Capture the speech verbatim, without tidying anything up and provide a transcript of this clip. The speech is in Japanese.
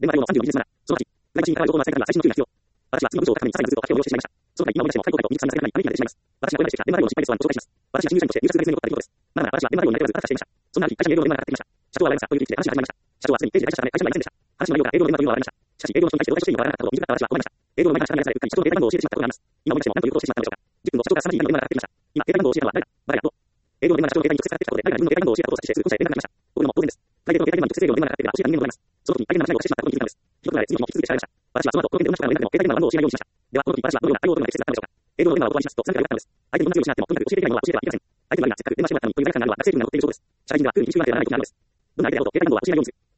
電話対応のさんじゅうよに技術マナー。そのはち、外部審議から情報の扱い方には最新の注意が必要。私は次の文章を書くためにさらに図を発表をしてしまいました。その他に今思い出しても回答回答にさんにさせない紙になってしまいます。私がこれまでしてきた電話対応の失敗ですとはご紹介します。私は新入社員として入社する別に起こった出来事です。まだまだ私は電話対応に慣れず、感謝していました。そんなある日、会社に営業の電話がかかってきました。社長は笑いましたという切り口で話が始まりました。社長はすでに定時で退社したため会社にはいませんでした。話の内容が営業の電話というのは笑いました。しかし営業の人に対してどう対処していいのかわからなかったことを水がった私は困りました。営業の前に話がされうっかり社長の携帯番号を教えてしまったことがあります。今思い出しても何ということをしてしまったのでしょうか。じゅっぷん後、社長からさんじに電話がかかってきました。今、携帯番号を教えたのは誰だ誰だと。営業の電話が社長の携帯に直接かかってきたことで、誰が自分の携帯番号を教えたことを察知して、すぐ後者へ連絡が来ました。僕にも当然です。会計の携帯電話に直接営業の電話がかかってきたら教えた人間でございます。その時に相手の話がしてしまったことに気づいたのです。ひどくなれ次の日も引き続けてしまいました。私はその後、この件で同じことが連絡でも携帯電話の番号を教えないようにしました。では、この時私はどのような対応を取るのが適切だったのでしょうか。営業の電話をお断りしますと、さんかい言われたのです。相手にどんな強いを失っても、とにかく教えていないのは教えてはいけません。相手の悪いがせっかく電話してもらったのにという罪悪感があるのは学生服には載っているそうです。社会人が楽に一週間ではない時があるのです。どんな相手であろうと、携帯番号は教えないようにする。